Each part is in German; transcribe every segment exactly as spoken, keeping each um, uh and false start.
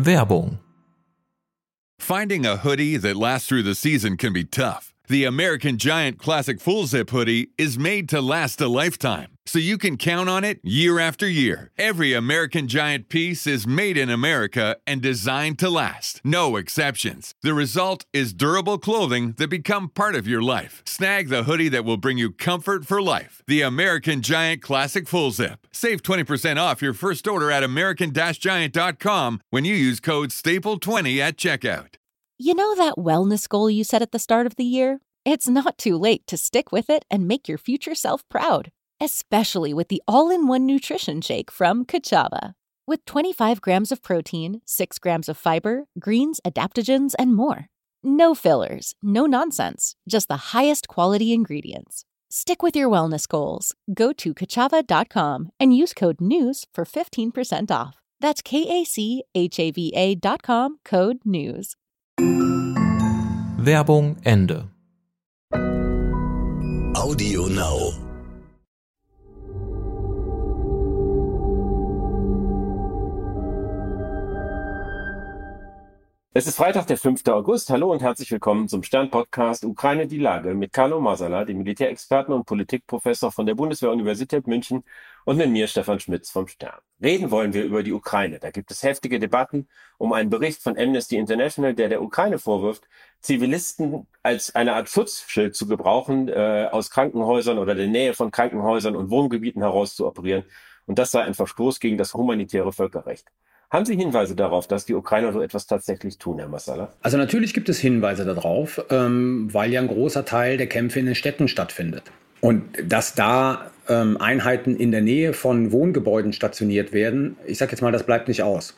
Werbung. Finding a hoodie that lasts through the season can be tough. The American Giant Classic Full Zip hoodie is made to last a lifetime, so you can count on it year after year. Every American Giant piece is made in America and designed to last. No exceptions. The result is durable clothing that become part of your life. Snag the hoodie that will bring you comfort for life. The American Giant Classic Full Zip. Save twenty percent off your first order at american giant dot com when you use code staple twenty at checkout. You know that wellness goal you set at the start of the year? It's not too late to stick with it and make your future self proud, especially with the all-in-one nutrition shake from Kachava. With twenty-five grams of protein, six grams of fiber, greens, adaptogens, and more. No fillers, no nonsense, just the highest quality ingredients. Stick with your wellness goals. Go to kachava dot com and use code NEWS for fifteen percent off. That's K A C H A V A dot com, code NEWS. Werbung Ende. Audio Now. Es ist Freitag, der fünfte August. Hallo und herzlich willkommen zum Stern-Podcast Ukraine die Lage mit Carlo Masala, dem Militärexperten und Politikprofessor von der Bundeswehr-Universität München, und mit mir, Stefan Schmitz vom Stern. Reden wollen wir über die Ukraine. Da gibt es heftige Debatten um einen Bericht von Amnesty International, der der Ukraine vorwirft, Zivilisten als eine Art Schutzschild zu gebrauchen, äh, aus Krankenhäusern oder der Nähe von Krankenhäusern und Wohngebieten heraus zu operieren. Und das sei ein Verstoß gegen das humanitäre Völkerrecht. Haben Sie Hinweise darauf, dass die Ukrainer so etwas tatsächlich tun, Herr Masala? Also natürlich gibt es Hinweise darauf, ähm, weil ja ein großer Teil der Kämpfe in den Städten stattfindet. Und dass da ähm, Einheiten in der Nähe von Wohngebäuden stationiert werden, ich sage jetzt mal, das bleibt nicht aus.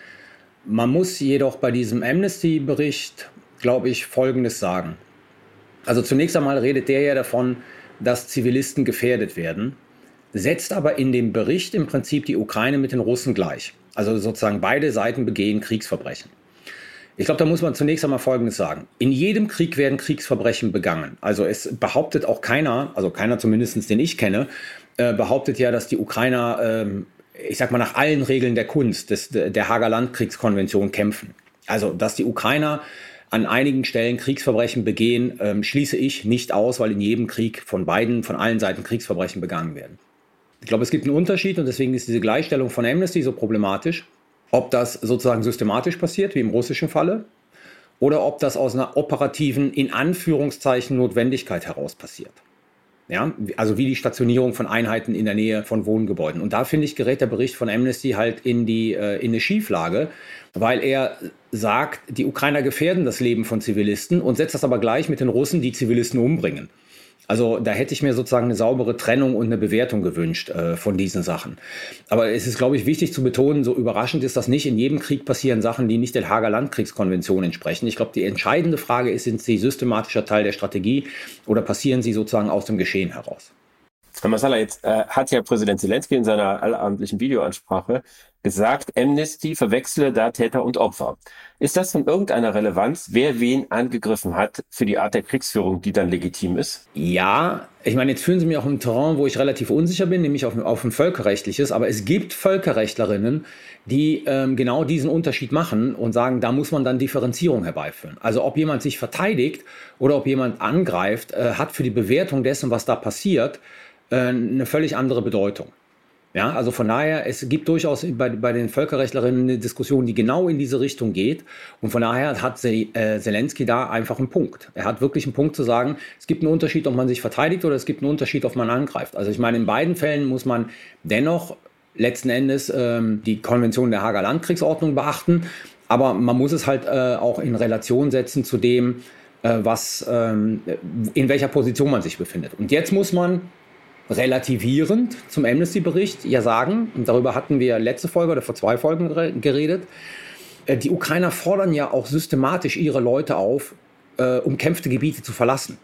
Man muss jedoch bei diesem Amnesty-Bericht, glaube ich, Folgendes sagen. Also zunächst einmal redet der ja davon, dass Zivilisten gefährdet werden, setzt aber in dem Bericht im Prinzip die Ukraine mit den Russen gleich. Also sozusagen beide Seiten begehen Kriegsverbrechen. Ich glaube, da muss man zunächst einmal Folgendes sagen. In jedem Krieg werden Kriegsverbrechen begangen. Also es behauptet auch keiner, also keiner zumindest, den ich kenne, äh, behauptet ja, dass die Ukrainer, ähm, ich sag mal, nach allen Regeln der Kunst, des, der Haager Landkriegskonvention kämpfen. Also, dass die Ukrainer an einigen Stellen Kriegsverbrechen begehen, ähm, schließe ich nicht aus, weil in jedem Krieg von beiden, von allen Seiten Kriegsverbrechen begangen werden. Ich glaube, es gibt einen Unterschied und deswegen ist diese Gleichstellung von Amnesty so problematisch. Ob das sozusagen systematisch passiert, wie im russischen Falle, oder ob das aus einer operativen, in Anführungszeichen, Notwendigkeit heraus passiert. Ja, also wie die Stationierung von Einheiten in der Nähe von Wohngebäuden. Und da, finde ich, gerät der Bericht von Amnesty halt in, die, äh, in eine Schieflage, weil er sagt, die Ukrainer gefährden das Leben von Zivilisten und setzt das aber gleich mit den Russen, die Zivilisten umbringen. Also da hätte ich mir sozusagen eine saubere Trennung und eine Bewertung gewünscht äh, von diesen Sachen. Aber es ist, glaube ich, wichtig zu betonen, so überraschend ist das nicht. In jedem Krieg passieren Sachen, die nicht der Haager Landkriegskonvention entsprechen. Ich glaube, die entscheidende Frage ist, sind sie systematischer Teil der Strategie oder passieren sie sozusagen aus dem Geschehen heraus? Herr Masala, jetzt äh, hat ja Präsident Zelensky in seiner allabendlichen Videoansprache gesagt, Amnesty verwechsle da Täter und Opfer. Ist das von irgendeiner Relevanz, wer wen angegriffen hat für die Art der Kriegsführung, die dann legitim ist? Ja, ich meine, jetzt führen Sie mich auch im Terrain, wo ich relativ unsicher bin, nämlich auf, auf ein völkerrechtliches. Aber es gibt Völkerrechtlerinnen, die ähm, genau diesen Unterschied machen und sagen, da muss man dann Differenzierung herbeiführen. Also ob jemand sich verteidigt oder ob jemand angreift, äh, hat für die Bewertung dessen, was da passiert, äh, eine völlig andere Bedeutung. Ja, also von daher, es gibt durchaus bei, bei den Völkerrechtlerinnen eine Diskussion, die genau in diese Richtung geht. Und von daher hat Zelensky da einfach einen Punkt. Er hat wirklich einen Punkt zu sagen, es gibt einen Unterschied, ob man sich verteidigt oder es gibt einen Unterschied, ob man angreift. Also ich meine, in beiden Fällen muss man dennoch letzten Endes ähm, die Konvention der Haager Landkriegsordnung beachten. Aber man muss es halt äh, auch in Relation setzen zu dem, äh, was, ähm, in welcher Position man sich befindet. Und jetzt muss man relativierend zum Amnesty-Bericht ja sagen, und darüber hatten wir letzte Folge oder vor zwei Folgen geredet, die Ukrainer fordern ja auch systematisch ihre Leute auf, äh, umkämpfte Gebiete zu verlassen.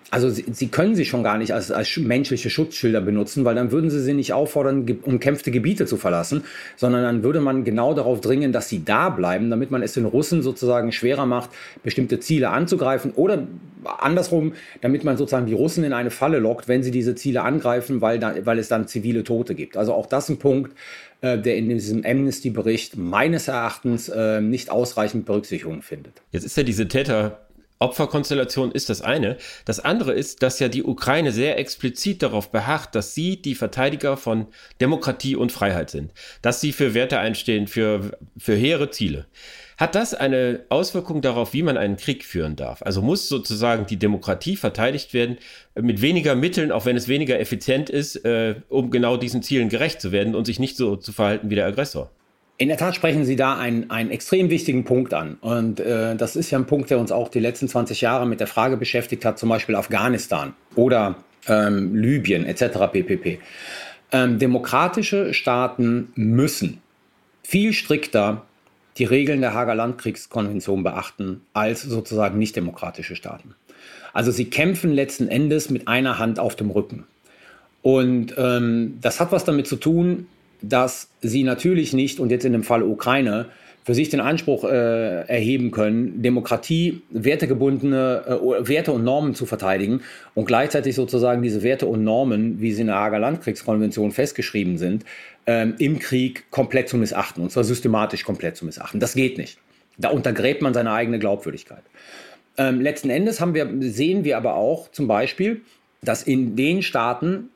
Also sie, sie können sie schon gar nicht als, als menschliche Schutzschilder benutzen, weil dann würden sie sie nicht auffordern, ge- umkämpfte Gebiete zu verlassen, sondern dann würde man genau darauf dringen, dass sie da bleiben, damit man es den Russen sozusagen schwerer macht, bestimmte Ziele anzugreifen oder andersrum, damit man sozusagen die Russen in eine Falle lockt, wenn sie diese Ziele angreifen, weil, da, weil es dann zivile Tote gibt. Also auch das ein Punkt, äh, der in diesem Amnesty-Bericht meines Erachtens äh, nicht ausreichend Berücksichtigung findet. Jetzt ist ja diese Täter Opferkonstellation ist das eine. Das andere ist, dass ja die Ukraine sehr explizit darauf beharrt, dass sie die Verteidiger von Demokratie und Freiheit sind. Dass sie für Werte einstehen, für, für hehre Ziele. Hat das eine Auswirkung darauf, wie man einen Krieg führen darf? Also muss sozusagen die Demokratie verteidigt werden mit weniger Mitteln, auch wenn es weniger effizient ist, äh, um genau diesen Zielen gerecht zu werden und sich nicht so zu verhalten wie der Aggressor? In der Tat sprechen Sie da einen, einen extrem wichtigen Punkt an. Und äh, das ist ja ein Punkt, der uns auch die letzten zwanzig Jahre mit der Frage beschäftigt hat, zum Beispiel Afghanistan oder ähm, Libyen et cetera pp. Ähm, demokratische Staaten müssen viel strikter die Regeln der Haager Landkriegskonvention beachten als sozusagen nicht-demokratische Staaten. Also sie kämpfen letzten Endes mit einer Hand auf dem Rücken. Und ähm, das hat was damit zu tun, dass sie natürlich nicht, und jetzt in dem Fall Ukraine, für sich den Anspruch äh, erheben können, Demokratie, wertegebundene äh, Werte und Normen zu verteidigen und gleichzeitig sozusagen diese Werte und Normen, wie sie in der Haager Landkriegskonvention festgeschrieben sind, ähm, im Krieg komplett zu missachten, und zwar systematisch komplett zu missachten. Das geht nicht. Da untergräbt man seine eigene Glaubwürdigkeit. Ähm, letzten Endes haben wir, sehen wir aber auch zum Beispiel, dass in den Staaten,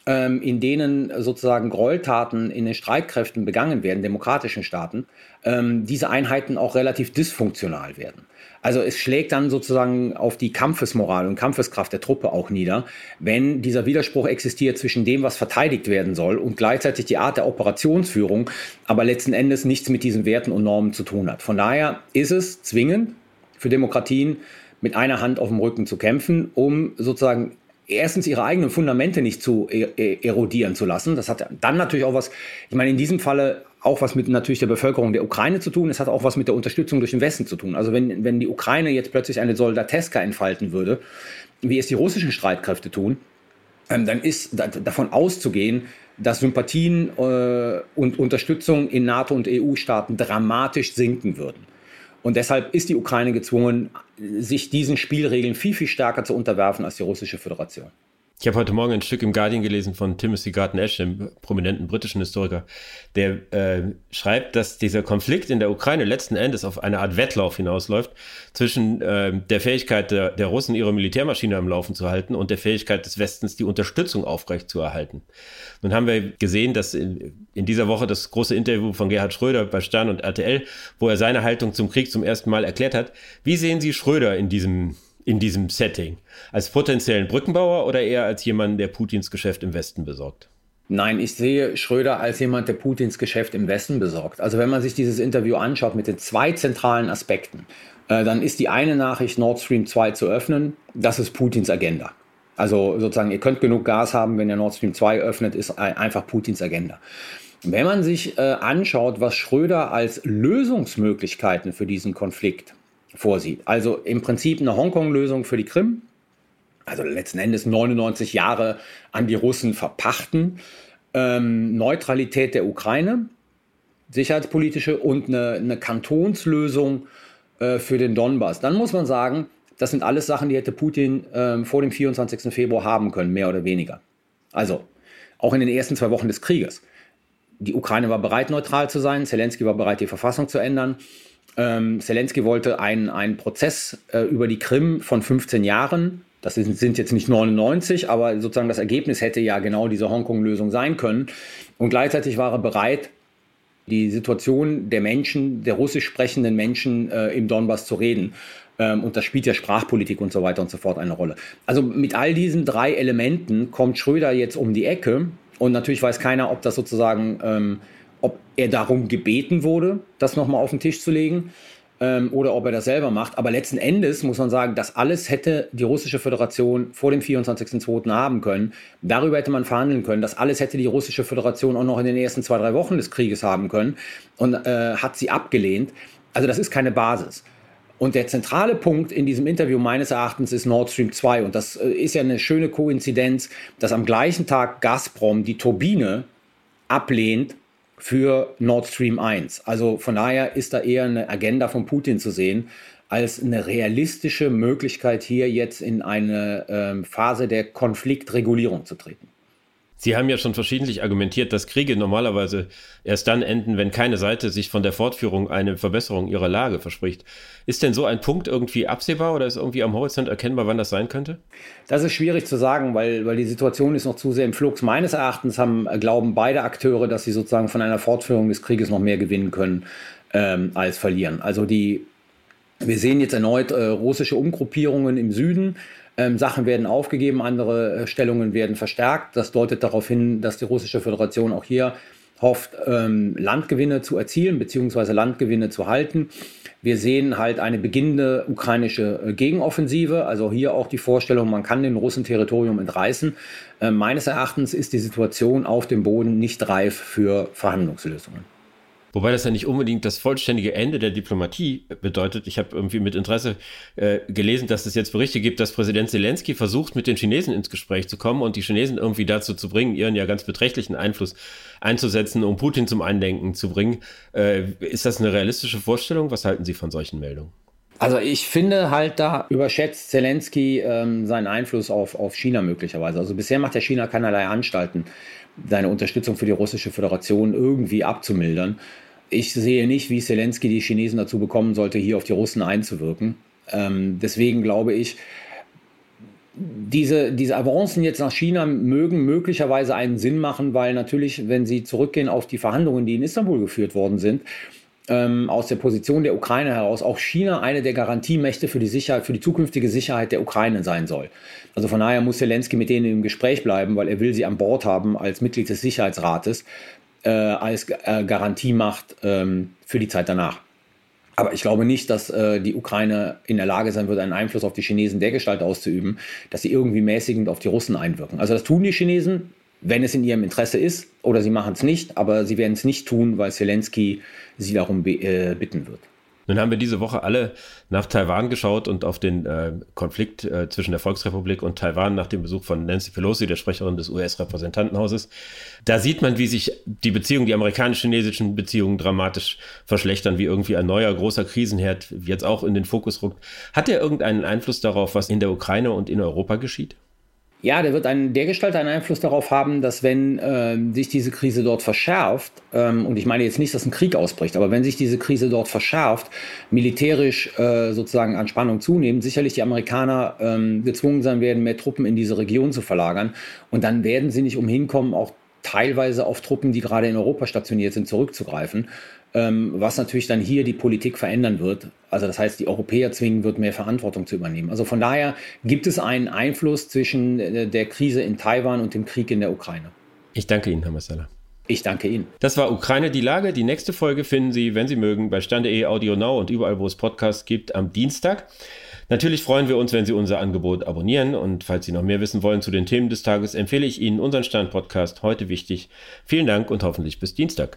in denen sozusagen Gräueltaten in den Streitkräften begangen werden, demokratischen Staaten, ähm, diese Einheiten auch relativ dysfunktional werden. Also es schlägt dann sozusagen auf die Kampfesmoral und Kampfeskraft der Truppe auch nieder, wenn dieser Widerspruch existiert zwischen dem, was verteidigt werden soll und gleichzeitig die Art der Operationsführung, aber letzten Endes nichts mit diesen Werten und Normen zu tun hat. Von daher ist es zwingend für Demokratien, mit einer Hand auf dem Rücken zu kämpfen, um sozusagen erstens ihre eigenen Fundamente nicht zu erodieren zu lassen. Das hat dann natürlich auch was, ich meine in diesem Falle auch was mit natürlich der Bevölkerung der Ukraine zu tun. Es hat auch was mit der Unterstützung durch den Westen zu tun. Also wenn, wenn die Ukraine jetzt plötzlich eine Soldateska entfalten würde, wie es die russischen Streitkräfte tun, ähm, dann ist da, davon auszugehen, dass Sympathien äh, und Unterstützung in NATO- und E U-Staaten dramatisch sinken würden. Und deshalb ist die Ukraine gezwungen, sich diesen Spielregeln viel, viel stärker zu unterwerfen als die russische Föderation. Ich habe heute Morgen ein Stück im Guardian gelesen von Timothy Garton-Ash, dem prominenten britischen Historiker, der äh, schreibt, dass dieser Konflikt in der Ukraine letzten Endes auf eine Art Wettlauf hinausläuft zwischen äh, der Fähigkeit der, der Russen, ihre Militärmaschine am Laufen zu halten, und der Fähigkeit des Westens, die Unterstützung aufrecht zu erhalten. Nun haben wir gesehen, dass in, in dieser Woche das große Interview von Gerhard Schröder bei Stern und R T L, wo er seine Haltung zum Krieg zum ersten Mal erklärt hat. Wie sehen Sie Schröder in diesem in diesem Setting? Als potenziellen Brückenbauer oder eher als jemand, der Putins Geschäft im Westen besorgt? Nein, ich sehe Schröder als jemand, der Putins Geschäft im Westen besorgt. Also wenn man sich dieses Interview anschaut mit den zwei zentralen Aspekten, äh, dann ist die eine Nachricht, Nord Stream zwei zu öffnen, das ist Putins Agenda. Also sozusagen, ihr könnt genug Gas haben, wenn ihr Nord Stream zwei öffnet, ist einfach Putins Agenda. Wenn man sich äh, anschaut, was Schröder als Lösungsmöglichkeiten für diesen Konflikt vorsieht. Also im Prinzip eine Hongkong-Lösung für die Krim, also letzten Endes neunundneunzig Jahre an die Russen verpachten, ähm, Neutralität der Ukraine, sicherheitspolitische, und eine, eine Kantonslösung äh, für den Donbass. Dann muss man sagen, das sind alles Sachen, die hätte Putin äh, vor dem vierundzwanzigsten Februar haben können, mehr oder weniger. Also auch in den ersten zwei Wochen des Krieges. Die Ukraine war bereit, neutral zu sein, Zelensky war bereit, die Verfassung zu ändern. Ähm, Zelensky wollte einen, einen Prozess äh, über die Krim von fünfzehn Jahren. Das sind, sind jetzt nicht neunundneunzig, aber sozusagen das Ergebnis hätte ja genau diese Hongkong-Lösung sein können. Und gleichzeitig war er bereit, die Situation der Menschen, der russisch sprechenden Menschen äh, im Donbass zu reden. Ähm, und das spielt ja Sprachpolitik und so weiter und so fort eine Rolle. Also mit all diesen drei Elementen kommt Schröder jetzt um die Ecke. Und natürlich weiß keiner, ob das sozusagen... Ähm, ob er darum gebeten wurde, das nochmal auf den Tisch zu legen, ähm, oder ob er das selber macht. Aber letzten Endes muss man sagen, das alles hätte die russische Föderation vor dem vierundzwanzigsten zweiten haben können. Darüber hätte man verhandeln können. Das alles hätte die russische Föderation auch noch in den ersten zwei, drei Wochen des Krieges haben können und äh, hat sie abgelehnt. Also das ist keine Basis. Und der zentrale Punkt in diesem Interview meines Erachtens ist Nord Stream zwei. Und das ist ja eine schöne Koinzidenz, dass am gleichen Tag Gazprom die Turbine ablehnt für Nord Stream eins. Also von daher ist da eher eine Agenda von Putin zu sehen, als eine realistische Möglichkeit, hier jetzt in eine ähm, Phase der Konfliktregulierung zu treten. Sie haben ja schon verschiedentlich argumentiert, dass Kriege normalerweise erst dann enden, wenn keine Seite sich von der Fortführung eine Verbesserung ihrer Lage verspricht. Ist denn so ein Punkt irgendwie absehbar oder ist irgendwie am Horizont erkennbar, wann das sein könnte? Das ist schwierig zu sagen, weil, weil die Situation ist noch zu sehr im Flux. Meines Erachtens haben, glauben beide Akteure, dass sie sozusagen von einer Fortführung des Krieges noch mehr gewinnen können ähm, als verlieren. Also die, wir sehen jetzt erneut äh, russische Umgruppierungen im Süden. Ähm, Sachen werden aufgegeben, andere äh, Stellungen werden verstärkt. Das deutet darauf hin, dass die Russische Föderation auch hier hofft, ähm, Landgewinne zu erzielen bzw. Landgewinne zu halten. Wir sehen halt eine beginnende ukrainische äh, Gegenoffensive, also hier auch die Vorstellung, man kann den Russen Territorium entreißen. Äh, meines Erachtens ist die Situation auf dem Boden nicht reif für Verhandlungslösungen. Wobei das ja nicht unbedingt das vollständige Ende der Diplomatie bedeutet. Ich habe irgendwie mit Interesse äh, gelesen, dass es jetzt Berichte gibt, dass Präsident Zelensky versucht, mit den Chinesen ins Gespräch zu kommen und die Chinesen irgendwie dazu zu bringen, ihren ja ganz beträchtlichen Einfluss einzusetzen, um Putin zum Einlenken zu bringen. Äh, ist das eine realistische Vorstellung? Was halten Sie von solchen Meldungen? Also ich finde halt, da überschätzt Zelensky ähm, seinen Einfluss auf, auf China möglicherweise. Also bisher macht ja China keinerlei Anstalten, seine Unterstützung für die Russische Föderation irgendwie abzumildern. Ich sehe nicht, wie Zelensky die Chinesen dazu bekommen sollte, hier auf die Russen einzuwirken. Ähm, deswegen glaube ich, diese, diese Avancen jetzt nach China mögen möglicherweise einen Sinn machen, weil natürlich, wenn sie zurückgehen auf die Verhandlungen, die in Istanbul geführt worden sind, ähm, aus der Position der Ukraine heraus auch China eine der Garantiemächte für die Sicherheit, für die zukünftige Sicherheit der Ukraine sein soll. Also von daher muss Zelensky mit denen im Gespräch bleiben, weil er will sie an Bord haben als Mitglied des Sicherheitsrates. Äh, als äh, Garantiemacht ähm, für die Zeit danach. Aber ich glaube nicht, dass äh, die Ukraine in der Lage sein wird, einen Einfluss auf die Chinesen dergestalt auszuüben, dass sie irgendwie mäßigend auf die Russen einwirken. Also das tun die Chinesen, wenn es in ihrem Interesse ist, oder sie machen es nicht, aber sie werden es nicht tun, weil Zelensky sie darum be- äh, bitten wird. Nun haben wir diese Woche alle nach Taiwan geschaut und auf den äh, Konflikt äh, zwischen der Volksrepublik und Taiwan nach dem Besuch von Nancy Pelosi, der Sprecherin des U S-Repräsentantenhauses. Da sieht man, wie sich die Beziehungen, die amerikanisch-chinesischen Beziehungen dramatisch verschlechtern, wie irgendwie ein neuer großer Krisenherd jetzt auch in den Fokus rückt. Hat der irgendeinen Einfluss darauf, was in der Ukraine und in Europa geschieht? Ja, der wird einen, dergestalt einen Einfluss darauf haben, dass wenn äh, sich diese Krise dort verschärft, ähm, und ich meine jetzt nicht, dass ein Krieg ausbricht, aber wenn sich diese Krise dort verschärft, militärisch äh, sozusagen an Spannung zunehmend, sicherlich die Amerikaner ähm, gezwungen sein werden, mehr Truppen in diese Region zu verlagern. Und dann werden sie nicht umhin kommen, auch teilweise auf Truppen, die gerade in Europa stationiert sind, zurückzugreifen. Ähm, was natürlich dann hier die Politik verändern wird. Also das heißt, die Europäer zwingen wird, mehr Verantwortung zu übernehmen. Also von daher gibt es einen Einfluss zwischen äh, der Krise in Taiwan und dem Krieg in der Ukraine. Ich danke Ihnen, Herr Massala. Ich danke Ihnen. Das war Ukraine die Lage. Die nächste Folge finden Sie, wenn Sie mögen, bei Stern punkt de, Audio Now und überall, wo es Podcasts gibt, am Dienstag. Natürlich freuen wir uns, wenn Sie unser Angebot abonnieren. Und falls Sie noch mehr wissen wollen zu den Themen des Tages, empfehle ich Ihnen unseren Stern-Podcast Heute wichtig. Vielen Dank und hoffentlich bis Dienstag.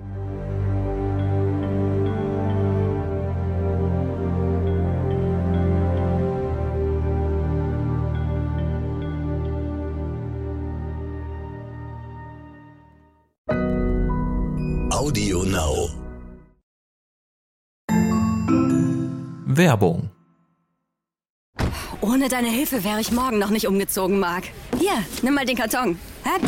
Audio Now. Werbung. Ohne deine Hilfe wäre ich morgen noch nicht umgezogen, Marc. Hier, nimm mal den Karton. Hä?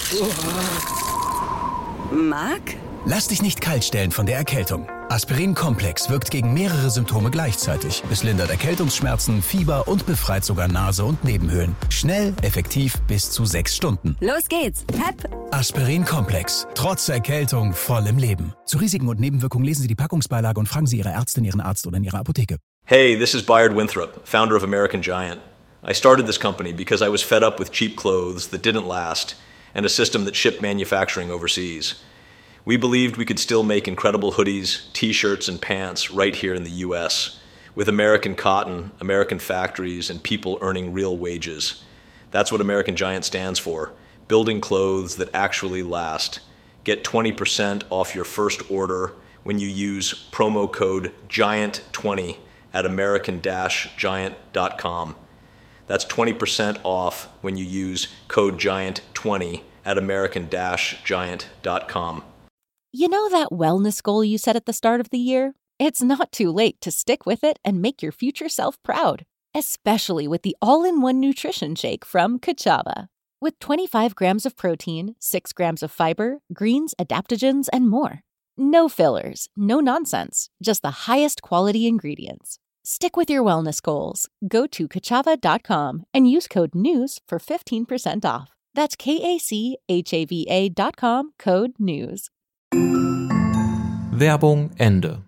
Marc? Lass dich nicht kalt stellen von der Erkältung. Aspirin Komplex wirkt gegen mehrere Symptome gleichzeitig. Es lindert Erkältungsschmerzen, Fieber und befreit sogar Nase und Nebenhöhlen. Schnell, effektiv, bis zu sechs Stunden. Los geht's. Hep. Aspirin Komplex. Trotz Erkältung voll im Leben. Zu Risiken und Nebenwirkungen lesen Sie die Packungsbeilage und fragen Sie Ihre Ärztin, Ihren Arzt oder in Ihrer Apotheke. Hey, this is Bayard Winthrop, founder of American Giant. I started this company because I was fed up with cheap clothes that didn't last and a system that shipped manufacturing overseas. We believed we could still make incredible hoodies, t-shirts, and pants right here in the U S with American cotton, American factories, and people earning real wages. That's what American Giant stands for, building clothes that actually last. Get twenty percent off your first order when you use promo code giant twenty at american dash giant dot com. That's twenty percent off when you use code giant twenty at american dash giant dot com. You know that wellness goal you set at the start of the year? It's not too late to stick with it and make your future self proud, especially with the all-in-one nutrition shake from Kachava. With twenty-five grams of protein, six grams of fiber, greens, adaptogens, and more. No fillers, no nonsense, just the highest quality ingredients. Stick with your wellness goals. Go to kachava dot com and use code NEWS for fifteen percent off. That's K A C H A V A dot com, code NEWS. Werbung Ende.